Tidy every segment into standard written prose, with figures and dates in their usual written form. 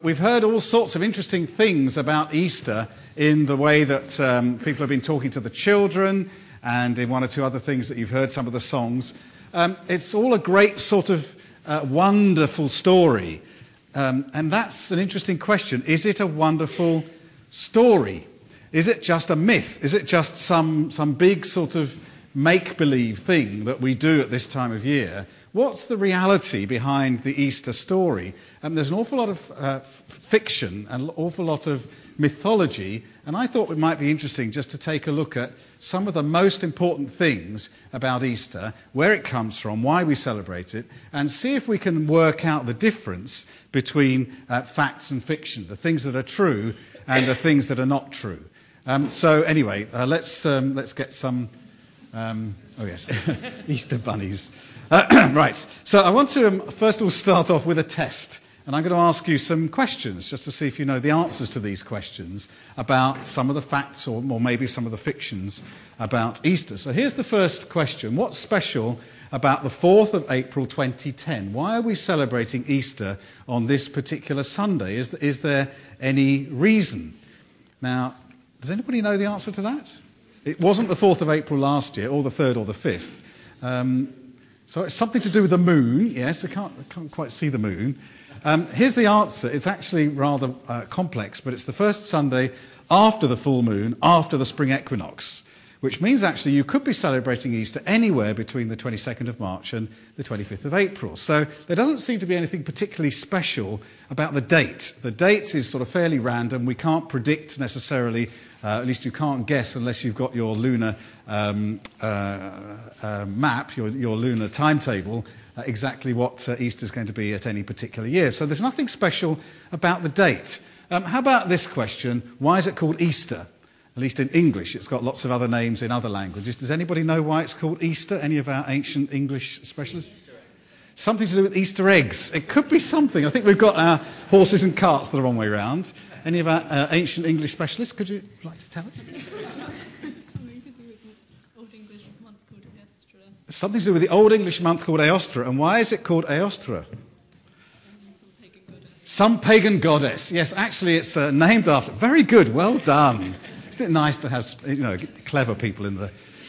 We've heard all sorts of interesting things about Easter in the way that people have been talking to the children and in one or two other things that you've heard some of the songs. It's all a great sort of wonderful story. And that's an interesting question. Is it a wonderful story? Is it just a myth? Is it just some big sort of make-believe thing that we do at this time of year? What's the reality behind the Easter story? There's an awful lot of fiction and an awful lot of mythology, and I thought it might be interesting just to take a look at some of the most important things about Easter, where it comes from, why we celebrate it, and see if we can work out the difference between facts and fiction, the things that are true and the things that are not true. So anyway, let's get some... oh yes, Easter bunnies. Right, so I want to first of all start off with a test. And I'm going to ask you some questions just to see if you know the answers to these questions about some of the facts or maybe some of the fictions about Easter. So here's the first question. What's special about the 4th of April 2010? Why are we celebrating Easter on this particular Sunday? Is there any reason? Now, does anybody know the answer to that? It wasn't the 4th of April last year, or the 3rd or the 5th. So it's something to do with the moon. Yes, I can't quite see the moon. Here's the answer. It's actually rather complex, but it's the first Sunday after the full moon, after the spring equinox, which means actually you could be celebrating Easter anywhere between the 22nd of March and the 25th of April. So there doesn't seem to be anything particularly special about the date. The date is sort of fairly random. We can't predict necessarily, at least you can't guess unless you've got your lunar map, your lunar timetable, exactly what Easter is going to be at any particular year. So there's nothing special about the date. How about this question? Why is it called Easter? At least in English. It's got lots of other names in other languages. Does anybody know why it's called Easter? Any of our ancient English specialists? Something to do with Easter eggs. It could be something. I think we've got our horses and carts the wrong way round. Any of our ancient English specialists? Could you like to tell us? Something to do with the Old English month called Eostre. Something to do with the Old English month called Eostre. And why is it called Eostre? Some pagan goddess. Some pagan goddess. Yes, actually it's named after. Very good. Well done. Isn't it nice to have clever people in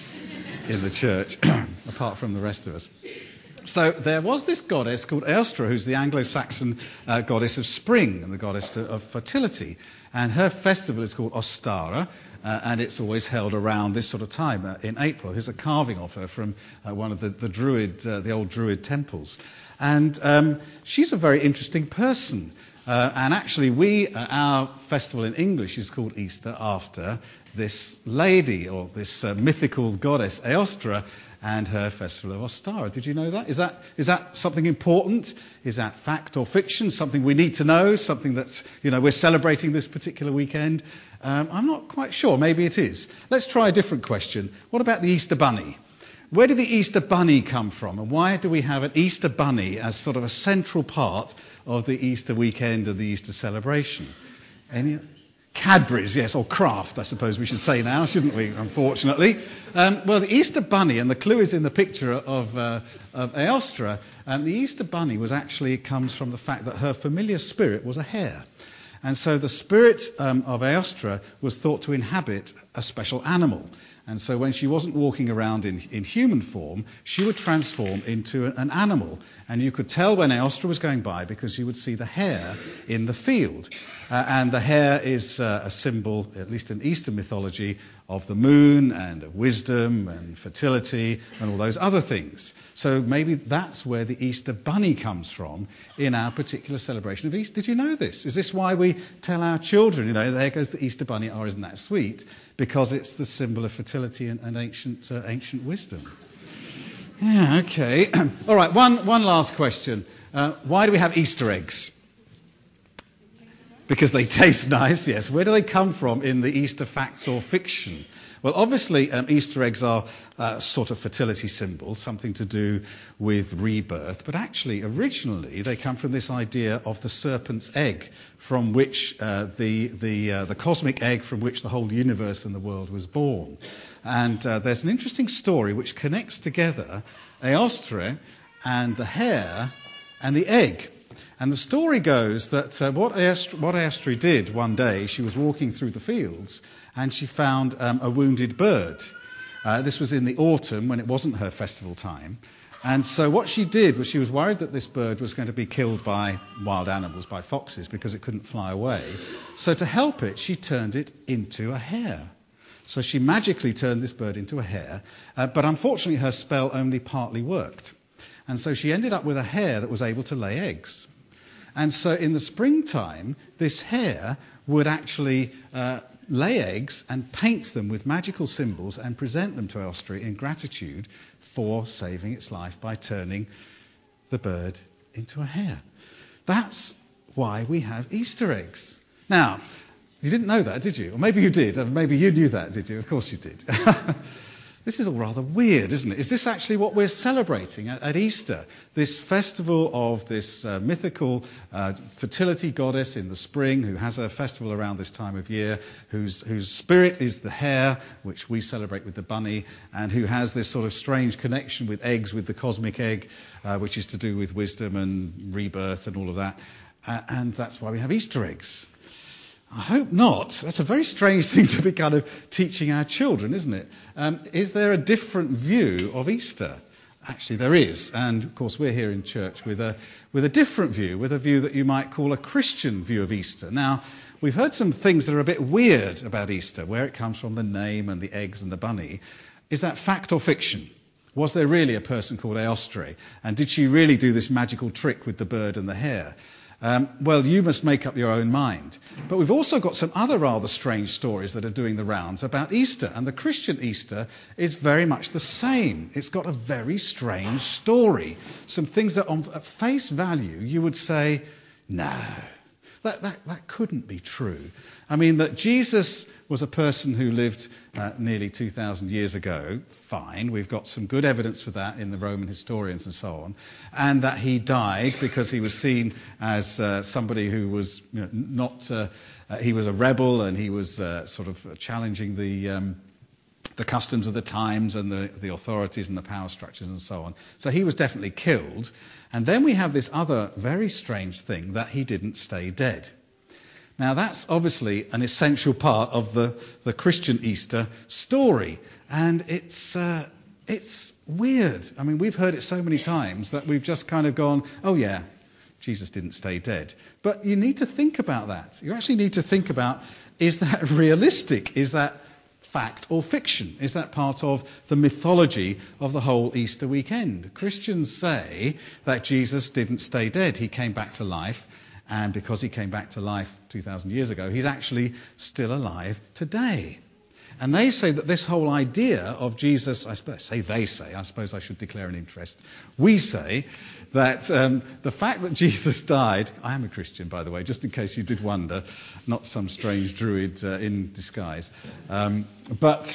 the church, apart from the rest of us? So there was this goddess called Eostre, who's the Anglo-Saxon goddess of spring and the goddess of fertility. And her festival is called Ostara, and it's always held around this sort of time in April. Here's a carving of her from one of the old Druid temples. And she's a very interesting person. And actually, our festival in English is called Easter after this lady, or this mythical goddess, Eostre, and her festival of Ostara. Did you know that? Is that something important? Is that fact or fiction? Something we need to know? Something that's, we're celebrating this particular weekend? I'm not quite sure. Maybe it is. Let's try a different question. What about the Easter Bunny? Where did the Easter Bunny come from? And why do we have an Easter Bunny as sort of a central part of the Easter weekend and the Easter celebration? Any? Cadbury's, yes, or Kraft, I suppose we should say now, shouldn't we, unfortunately? Well, the Easter Bunny, and the clue is in the picture of Eostre, the Easter Bunny comes from the fact that her familiar spirit was a hare. And so the spirit of Eostre was thought to inhabit a special animal. And so when she wasn't walking around in human form, she would transform into an animal. And you could tell when Eostre was going by because you would see the hare in the field. And the hare is a symbol, at least in Easter mythology, of the moon and of wisdom and fertility and all those other things. So maybe that's where the Easter Bunny comes from in our particular celebration of Easter. Did you know this? Is this why we tell our children, there goes the Easter Bunny, oh, isn't that sweet? Because it's the symbol of fertility and ancient wisdom. Yeah, okay. All right, one last question. Why do we have Easter eggs? Because they taste nice, yes. Where do they come from in the Easter facts or fiction? Well, obviously, Easter eggs are sort of fertility symbols, something to do with rebirth. But actually, originally, they come from this idea of the serpent's egg, from which the cosmic egg from which the whole universe and the world was born. And there's an interesting story which connects together Eostre and the hare and the egg. And the story goes that what Aostri did one day, she was walking through the fields and she found a wounded bird. This was in the autumn when it wasn't her festival time. And so what she did was she was worried that this bird was going to be killed by wild animals, by foxes, because it couldn't fly away. So to help it, she turned it into a hare. So she magically turned this bird into a hare, but unfortunately her spell only partly worked. And so she ended up with a hare that was able to lay eggs. And so in the springtime, this hare would actually lay eggs and paint them with magical symbols and present them to Aostri in gratitude for saving its life by turning the bird into a hare. That's why we have Easter eggs. Now, you didn't know that, did you? Or maybe you did. Or maybe you knew that, did you? Of course you did. This is all rather weird, isn't it? Is this actually what we're celebrating at Easter? This festival of this mythical fertility goddess in the spring who has a festival around this time of year, whose spirit is the hare, which we celebrate with the bunny, and who has this sort of strange connection with eggs, with the cosmic egg, which is to do with wisdom and rebirth and all of that. And that's why we have Easter eggs. I hope not. That's a very strange thing to be kind of teaching our children, isn't it? Is there a different view of Easter? Actually, there is. And, of course, we're here in church with a different view, with a view that you might call a Christian view of Easter. Now, we've heard some things that are a bit weird about Easter, where it comes from, the name and the eggs and the bunny. Is that fact or fiction? Was there really a person called Aostri? And did she really do this magical trick with the bird and the hare? Well, you must make up your own mind. But we've also got some other rather strange stories that are doing the rounds about Easter. And the Christian Easter is very much the same. It's got a very strange story. Some things that at face value you would say, no, that couldn't be true. I mean, that Jesus was a person who lived nearly 2,000 years ago, fine. We've got some good evidence for that in the Roman historians and so on. And that he died because he was seen as somebody who was he was a rebel and he was sort of challenging the customs of the times and the authorities and the power structures and so on. So he was definitely killed. And then we have this other very strange thing, that he didn't stay dead. Now that's obviously an essential part of the Christian Easter story. And it's weird. I mean, we've heard it so many times that we've just kind of gone, oh yeah, Jesus didn't stay dead. But you need to think about that. You actually need to think about, is that realistic? Is that fact or fiction? Is that part of the mythology of the whole Easter weekend? Christians say that Jesus didn't stay dead. He came back to life, and because he came back to life 2,000 years ago, he's actually still alive today. And they say that this whole idea of Jesus, I suppose I should declare an interest. We say that the fact that Jesus died, I am a Christian, by the way, just in case you did wonder, not some strange druid in disguise. But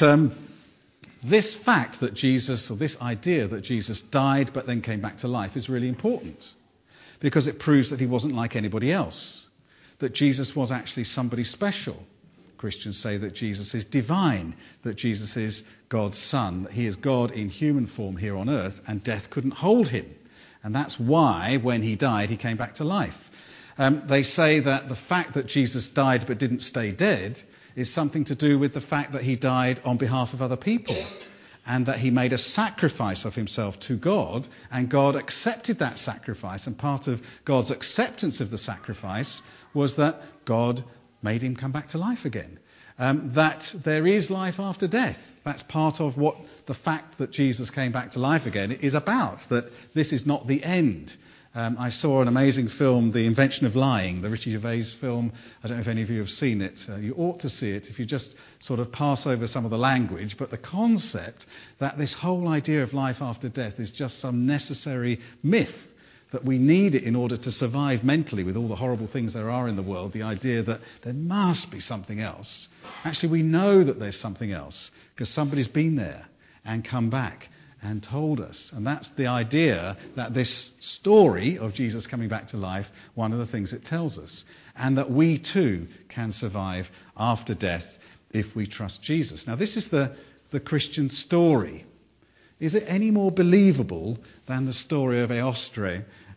this fact that Jesus, or this idea that Jesus died but then came back to life, is really important, because it proves that he wasn't like anybody else, that Jesus was actually somebody special. Christians say that Jesus is divine, that Jesus is God's son, that he is God in human form here on earth, and death couldn't hold him. And that's why, when he died, he came back to life. They say that the fact that Jesus died but didn't stay dead is something to do with the fact that he died on behalf of other people, and that he made a sacrifice of himself to God, and God accepted that sacrifice. And part of God's acceptance of the sacrifice was that God made him come back to life again. That there is life after death. That's part of what the fact that Jesus came back to life again is about, that this is not the end. I saw an amazing film, The Invention of Lying, the Ricky Gervais film. I don't know if any of you have seen it. You ought to see it if you just sort of pass over some of the language. But the concept that this whole idea of life after death is just some necessary myth, that we need it in order to survive mentally with all the horrible things there are in the world, the idea that there must be something else. Actually, we know that there's something else, because somebody's been there and come back and told us. And that's the idea, that this story of Jesus coming back to life, one of the things it tells us. And that we too can survive after death if we trust Jesus. Now, this is the Christian story. Is it any more believable than the story of Aostri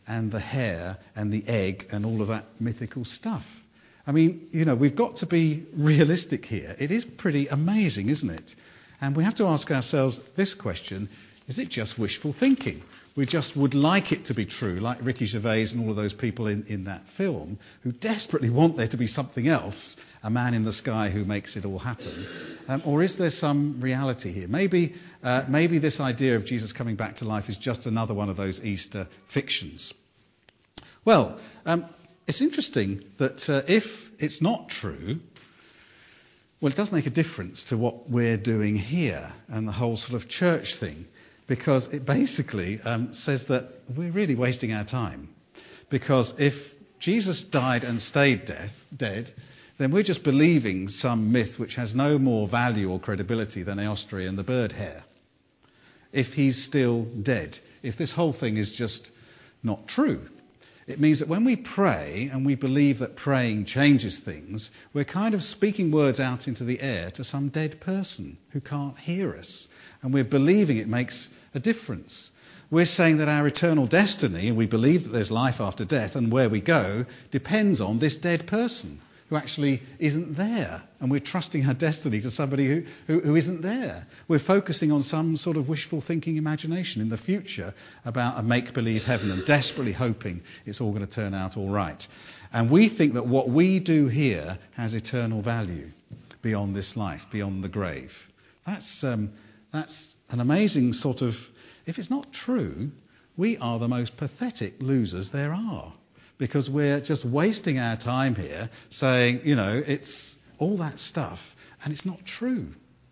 and the hare and the egg and all of that mythical stuff. I mean, we've got to be realistic here. It is pretty amazing, isn't it? And we have to ask ourselves this question: is it just wishful thinking? We just would like it to be true, like Ricky Gervais and all of those people in that film who desperately want there to be something else, a man in the sky who makes it all happen. Or is there some reality here? Maybe this idea of Jesus coming back to life is just another one of those Easter fictions. Well, it's interesting that if it's not true, well, it does make a difference to what we're doing here and the whole sort of church thing, because it basically says that we're really wasting our time. Because if Jesus died and stayed dead, then we're just believing some myth which has no more value or credibility than Eostria and the bird hair. If he's still dead, if this whole thing is just not true, it means that when we pray and we believe that praying changes things, we're kind of speaking words out into the air to some dead person who can't hear us. And we're believing it makes a difference. We're saying that our eternal destiny, and we believe that there's life after death, and where we go depends on this dead person who actually isn't there. And we're trusting our destiny to somebody who isn't there. We're focusing on some sort of wishful thinking imagination in the future about a make-believe heaven and desperately hoping it's all going to turn out all right. And we think that what we do here has eternal value beyond this life, beyond the grave. That's an amazing sort of... If it's not true, we are the most pathetic losers there are. Because we're just wasting our time here saying, it's all that stuff, and it's not true.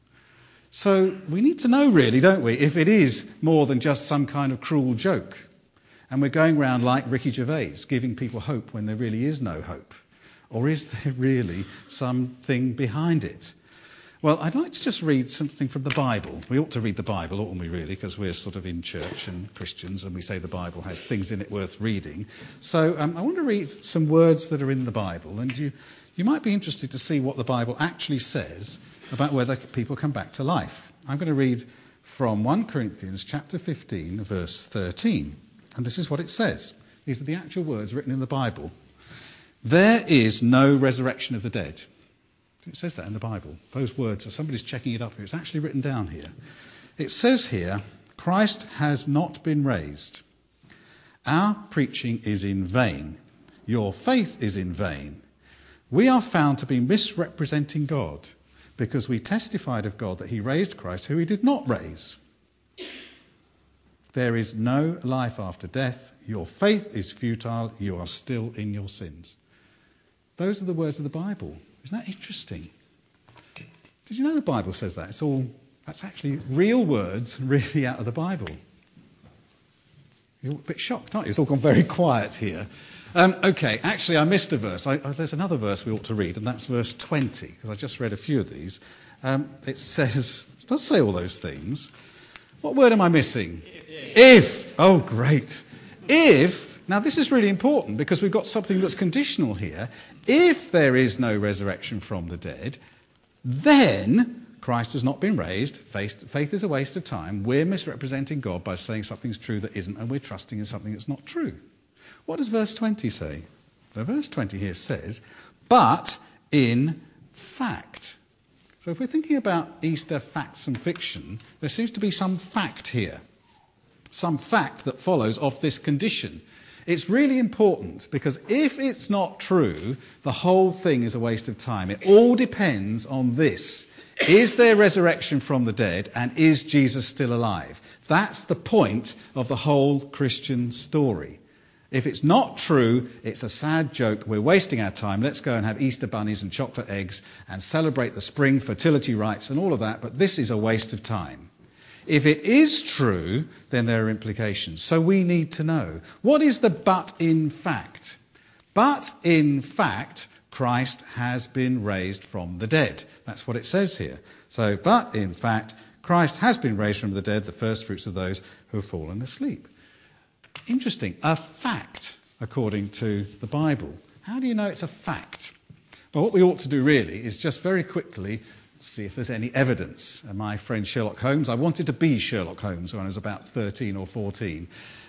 So we need to know really, don't we, if it is more than just some kind of cruel joke. And we're going around like Ricky Gervais, giving people hope when there really is no hope. Or is there really something behind it? Well, I'd like to just read something from the Bible. We ought to read the Bible, oughtn't we, really, because we're sort of in church and Christians, and we say the Bible has things in it worth reading. So I want to read some words that are in the Bible, and you might be interested to see what the Bible actually says about whether people come back to life. I'm going to read from 1 Corinthians chapter 15, verse 13, and this is what it says. These are the actual words written in the Bible. There is no resurrection of the dead. It says that in the Bible. Those words, somebody's checking it up here. It's actually written down here. It says here, Christ has not been raised. Our preaching is in vain. Your faith is in vain. We are found to be misrepresenting God because we testified of God that he raised Christ, who he did not raise. There is no life after death. Your faith is futile. You are still in your sins. Those are the words of the Bible. Isn't that interesting? Did you know the Bible says that? That's actually real words really out of the Bible. You're a bit shocked, aren't you? It's all gone very quiet here. Okay, actually I missed a verse. There's another verse we ought to read, and that's verse 20, because I just read a few of these. It does say all those things. What word am I missing? If. Oh, great. If. Now, this is really important because we've got something that's conditional here. If there is no resurrection from the dead, then Christ has not been raised. Faith is a waste of time. We're misrepresenting God by saying something's true that isn't, and we're trusting in something that's not true. What does verse 20 say? Well, verse 20 here says, but in fact. So if we're thinking about Easter facts and fiction, there seems to be some fact here. Some fact that follows off this condition. It's really important because if it's not true, the whole thing is a waste of time. It all depends on this. Is there resurrection from the dead, and is Jesus still alive? That's the point of the whole Christian story. If it's not true, it's a sad joke. We're wasting our time. Let's go and have Easter bunnies and chocolate eggs and celebrate the spring fertility rites and all of that, but this is a waste of time. If it is true, then there are implications. So we need to know. What is the but in fact? But in fact, Christ has been raised from the dead. That's what it says here. So, but in fact, Christ has been raised from the dead, the first fruits of those who have fallen asleep. Interesting. A fact, according to the Bible. How do you know it's a fact? Well, what we ought to do really is just very quickly see if there's any evidence. And my friend Sherlock Holmes, I wanted to be Sherlock Holmes when I was about 13 or 14.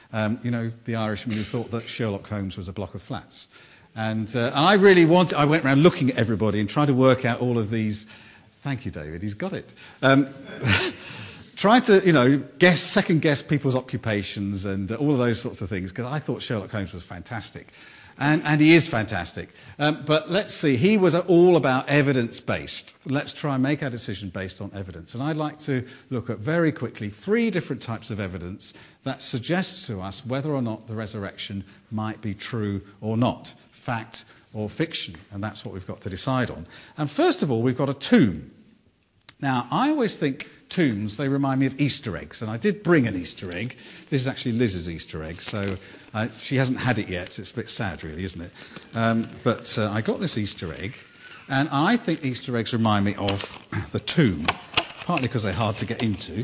The Irishman who thought that Sherlock Holmes was a block of flats. And I went around looking at everybody and trying to work out all of these. Thank you, David, he's got it. Trying to, second guess people's occupations and all of those sorts of things, because I thought Sherlock Holmes was fantastic. And he is fantastic. But let's see, he was all about evidence-based. Let's try and make our decision based on evidence. And I'd like to look at very quickly 3 different types of evidence that suggests to us whether or not the resurrection might be true or not, fact or fiction. And that's what we've got to decide on. And first of all, we've got a tomb. Now, I always think tombs, they remind me of Easter eggs. And I did bring an Easter egg. This is actually Liz's Easter egg, so she hasn't had it yet. It's a bit sad, really, isn't it? But I got this Easter egg, and I think Easter eggs remind me of the tomb, partly because they're hard to get into.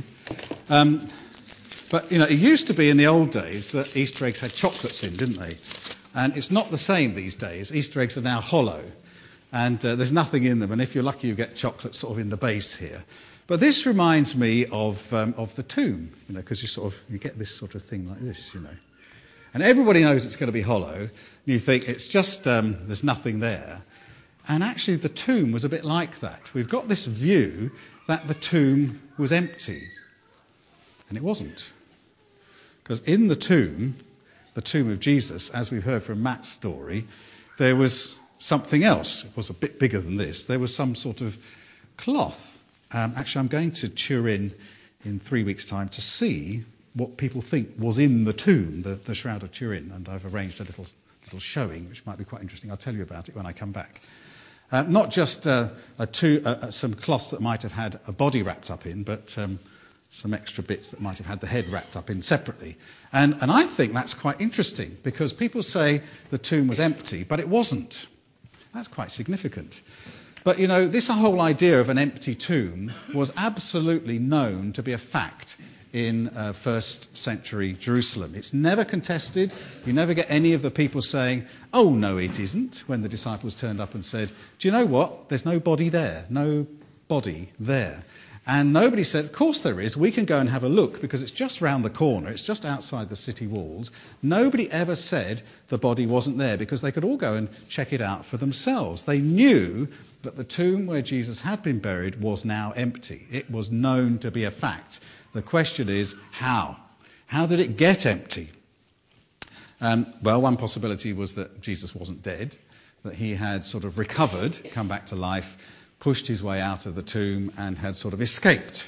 But, it used to be in the old days that Easter eggs had chocolates in, didn't they? And it's not the same these days. Easter eggs are now hollow, and there's nothing in them. And if you're lucky, you get chocolate sort of in the base here. But this reminds me of the tomb, because you get this sort of thing like this, And everybody knows it's going to be hollow. And you think it's just, there's nothing there. And actually the tomb was a bit like that. We've got this view that the tomb was empty. And it wasn't. Because in the tomb of Jesus, as we've heard from Matt's story, there was something else. It was a bit bigger than this. There was some sort of cloth. Actually, I'm going to Turin in 3 weeks' time to see what people think was in the tomb, the Shroud of Turin, and I've arranged a little showing, which might be quite interesting. I'll tell you about it when I come back. Not just some cloths that might have had a body wrapped up in, but some extra bits that might have had the head wrapped up in separately. And I think that's quite interesting, because people say the tomb was empty, but it wasn't. That's quite significant. But, this whole idea of an empty tomb was absolutely known to be a fact in first century Jerusalem. It's never contested. You never get any of the people saying, oh, no, it isn't, when the disciples turned up and said, do you know what? There's no body there. No body there. And nobody said, of course there is. We can go and have a look, because it's just round the corner. It's just outside the city walls. Nobody ever said the body wasn't there, because they could all go and check it out for themselves. They knew that the tomb where Jesus had been buried was now empty. It was known to be a fact. The question is, how? How did it get empty? Well, one possibility was that Jesus wasn't dead, that he had sort of recovered, come back to life, pushed his way out of the tomb and had sort of escaped.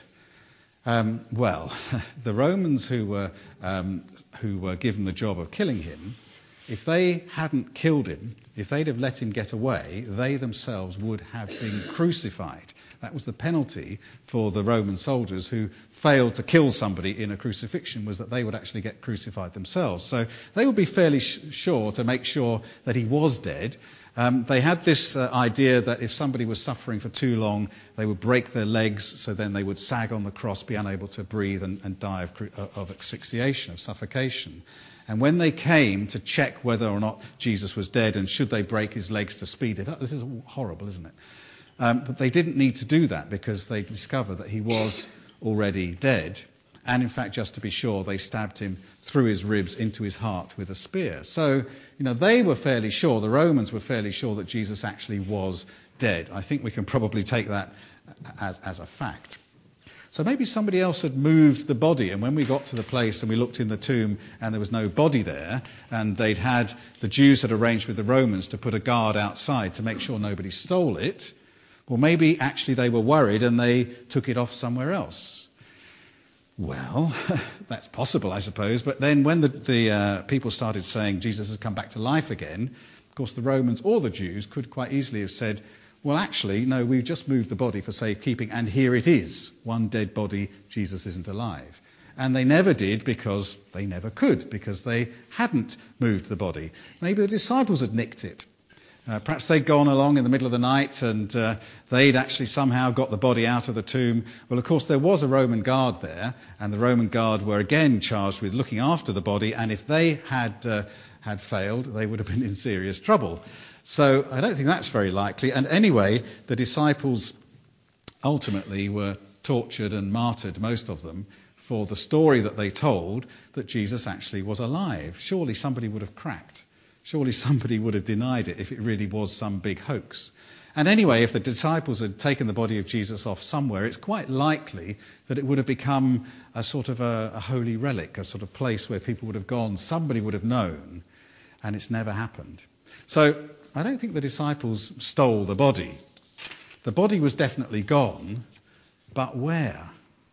The Romans who were given the job of killing him, if they hadn't killed him, if they'd have let him get away, they themselves would have been crucified. That was the penalty for the Roman soldiers who failed to kill somebody in a crucifixion, was that they would actually get crucified themselves. So they would be fairly sure to make sure that he was dead. They had this idea that if somebody was suffering for too long, they would break their legs, so then they would sag on the cross, be unable to breathe and die of asphyxiation, of suffocation. And when they came to check whether or not Jesus was dead and should they break his legs to speed it up, this is horrible, isn't it? But they didn't need to do that, because they discovered that he was already dead. And in fact, just to be sure, they stabbed him through his ribs into his heart with a spear. So, they were fairly sure, the Romans were fairly sure that Jesus actually was dead. I think we can probably take that as a fact. So maybe somebody else had moved the body, and when we got to the place and we looked in the tomb and there was no body there, and the Jews had arranged with the Romans to put a guard outside to make sure nobody stole it, well, maybe actually they were worried and they took it off somewhere else. Well, that's possible, I suppose. But then when the people started saying Jesus has come back to life again, of course the Romans or the Jews could quite easily have said, well, actually, no, we've just moved the body for safekeeping, and here it is, one dead body, Jesus isn't alive. And they never did, because they never could, because they hadn't moved the body. Maybe the disciples had nicked it. Perhaps they'd gone along in the middle of the night and they'd actually somehow got the body out of the tomb. Well, of course, there was a Roman guard there, and the Roman guard were again charged with looking after the body, and if they had failed, they would have been in serious trouble. So I don't think that's very likely. And anyway, the disciples ultimately were tortured and martyred, most of them, for the story that they told that Jesus actually was alive. Surely somebody would have cracked. Surely somebody would have denied it if it really was some big hoax. And anyway, if the disciples had taken the body of Jesus off somewhere, it's quite likely that it would have become a sort of a holy relic, a sort of place where people would have gone, somebody would have known, and it's never happened. So I don't think the disciples stole the body. The body was definitely gone, but where?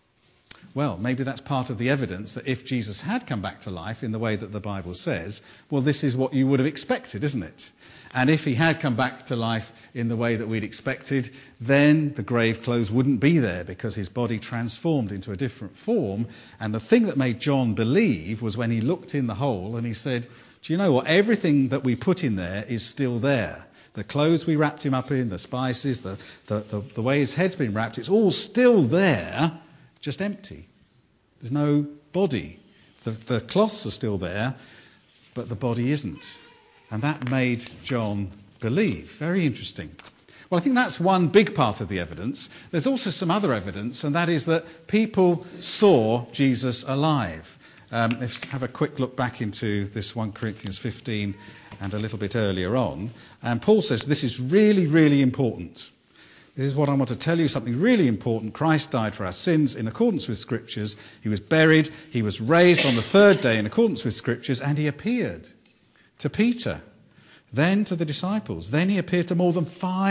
Well, maybe that's part of the evidence that if Jesus had come back to life in the way that the Bible says, well, this is what you would have expected, isn't it? And if he had come back to life in the way that we'd expected, then the grave clothes wouldn't be there because his body transformed into a different form. And the thing that made John believe was when he looked in the hole and he said, do you know what? Everything that we put in there is still there. The clothes we wrapped him up in, the spices, the way his head's been wrapped, it's all still there, just empty. There's no body. The cloths are still there, but the body isn't. And that made John believe. Very interesting. Well, I think that's one big part of the evidence. There's also some other evidence, and that is that people saw Jesus alive. Let's have a quick look back into this 1 Corinthians 15 and a little bit earlier on. And Paul says this is really, really important. This is what I want to tell you, something really important. Christ died for our sins in accordance with Scriptures. He was buried. He was raised on the third day in accordance with Scriptures, and he appeared to Peter, then to the disciples. Then he appeared to more than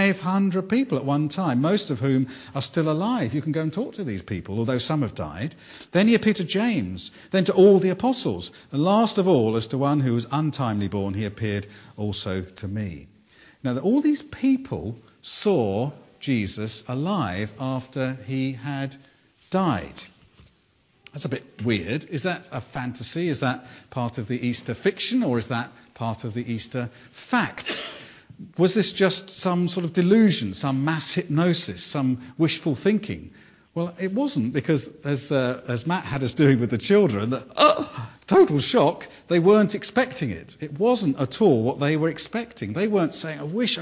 500 people at one time, most of whom are still alive. You can go and talk to these people, although some have died. Then he appeared to James, then to all the apostles. And last of all, as to one who was untimely born, he appeared also to me. Now, all these people saw Jesus alive after he had died. That's a bit weird. Is that a fantasy? Is that part of the Easter fiction, or is that part of the Easter fact? Was this just some sort of delusion, some mass hypnosis, some wishful thinking? Well, it wasn't, because as Matt had us doing with the children, total shock, they weren't expecting it. It wasn't at all what they were expecting. They weren't saying, I wish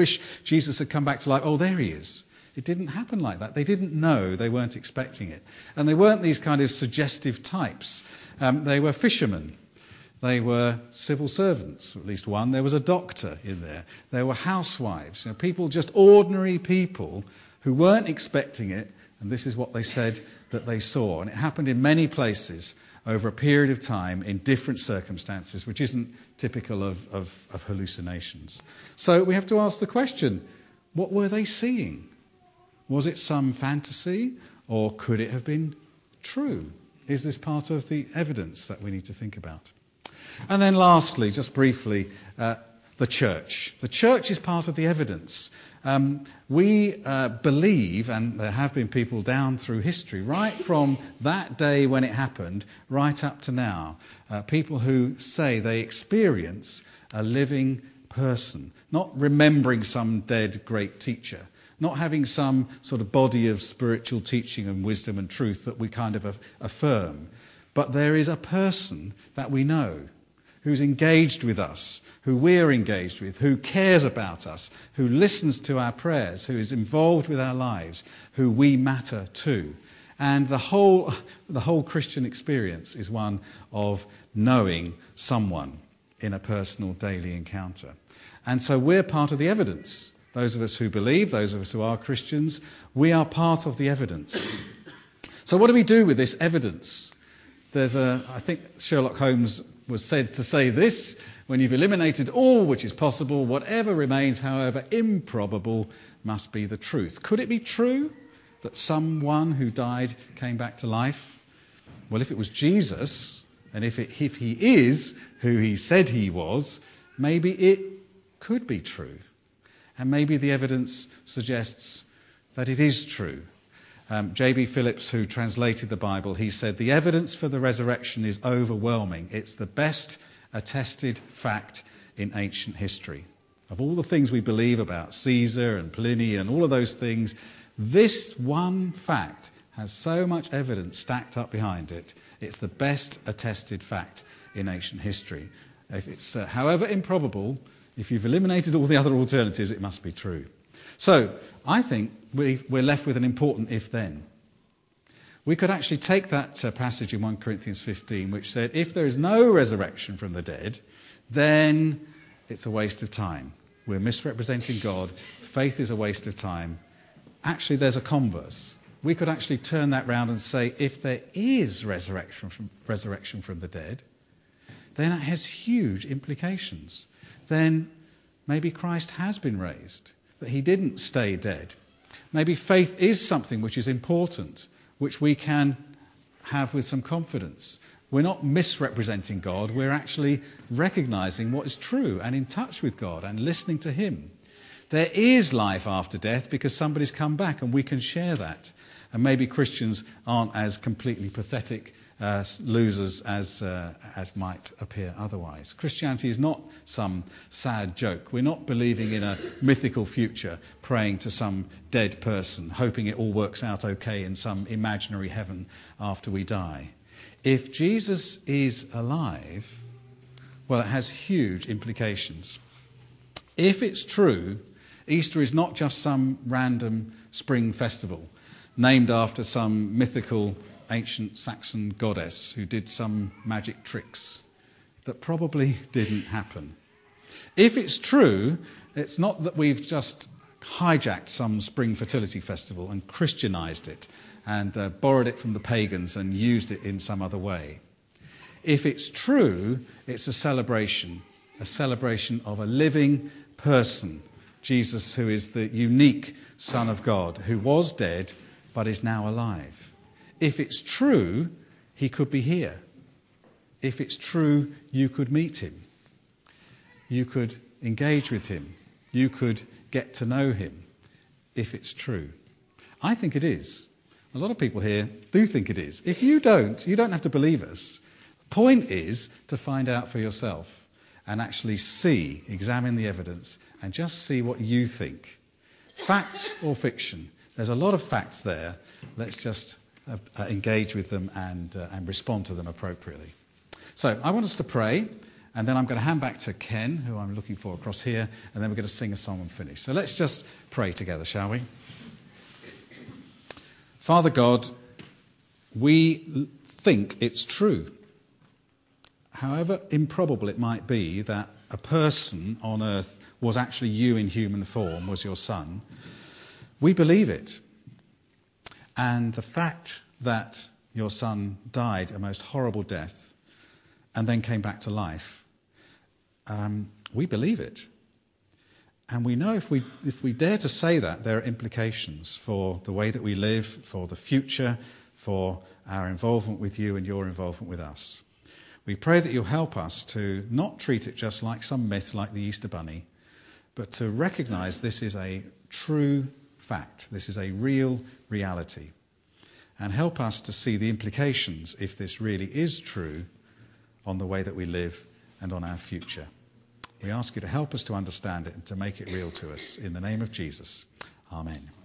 Jesus had come back to life. Oh, there he is. It didn't happen like that. They didn't know. They weren't expecting it. And they weren't these kind of suggestive types. They were fishermen. They were civil servants, at least one. There was a doctor in there. There were housewives. People, just ordinary people who weren't expecting it. And this is what they said that they saw. And it happened in many places over a period of time in different circumstances, which isn't typical of hallucinations. So we have to ask the question, what were they seeing? Was it some fantasy, or could it have been true? Is this part of the evidence that we need to think about? And then lastly, just briefly, the church. The church is part of the evidence. We believe, and there have been people down through history, right from that day when it happened, right up to now, people who say they experience a living person, not remembering some dead great teacher, not having some sort of body of spiritual teaching and wisdom and truth that we kind of affirm, but there is a person that we know, who's engaged with us, who we're engaged with, who cares about us, who listens to our prayers, who is involved with our lives, who we matter to. And the whole Christian experience is one of knowing someone in a personal daily encounter. And so we're part of the evidence. Those of us who believe, those of us who are Christians, we are part of the evidence. So what do we do with this evidence? I think Sherlock Holmes was said to say this: when you've eliminated all which is possible, whatever remains, however improbable, must be the truth. Could it be true that someone who died came back to life? Well, if it was Jesus, and if he is who he said he was, maybe it could be true. And maybe the evidence suggests that it is true. J.B. Phillips, who translated the Bible, he said, the evidence for the resurrection is overwhelming. It's the best attested fact in ancient history. Of all the things we believe about Caesar and Pliny and all of those things, this one fact has so much evidence stacked up behind it. It's the best attested fact in ancient history. If it's however improbable, if you've eliminated all the other alternatives, it must be true. So I think we're left with an important if-then. We could actually take that passage in 1 Corinthians 15, which said, if there is no resurrection from the dead, then it's a waste of time. We're misrepresenting God. Faith is a waste of time. Actually, there's a converse. We could actually turn that round and say, if there is resurrection from the dead, then that has huge implications. Then maybe Christ has been raised, that he didn't stay dead. Maybe faith is something which is important, which we can have with some confidence. We're not misrepresenting God, we're actually recognizing what is true and in touch with God and listening to him. There is life after death because somebody's come back, and we can share that. And maybe Christians aren't as completely pathetic losers as might appear otherwise. Christianity is not some sad joke. We're not believing in a mythical future, praying to some dead person, hoping it all works out okay in some imaginary heaven after we die. If Jesus is alive, well, it has huge implications. If it's true, Easter is not just some random spring festival named after some mythical ancient Saxon goddess who did some magic tricks that probably didn't happen. If it's true, it's not that we've just hijacked some spring fertility festival and Christianized it and borrowed it from the pagans and used it in some other way. If it's true, it's a celebration of a living person, Jesus, who is the unique Son of God, who was dead but is now alive. If it's true, he could be here. If it's true, you could meet him. You could engage with him. You could get to know him, if it's true. I think it is. A lot of people here do think it is. If you don't, you don't have to believe us. The point is to find out for yourself and actually examine the evidence and just see what you think. Facts or fiction? There's a lot of facts there. Let's just engage with them and respond to them appropriately. So I want us to pray, and then I'm going to hand back to Ken, who I'm looking for across here, and then we're going to sing a song and finish. So let's just pray together, shall we? Father God, we think it's true. However improbable it might be that a person on earth was actually you in human form, was your son, we believe it. And the fact that your son died a most horrible death and then came back to life, we believe it. And we know if we dare to say that, there are implications for the way that we live, for the future, for our involvement with you and your involvement with us. We pray that you'll help us to not treat it just like some myth like the Easter Bunny, but to recognise this is a true fact. This is a real reality. And help us to see the implications, if this really is true, on the way that we live and on our future. We ask you to help us to understand it and to make it real to us. In the name of Jesus. Amen.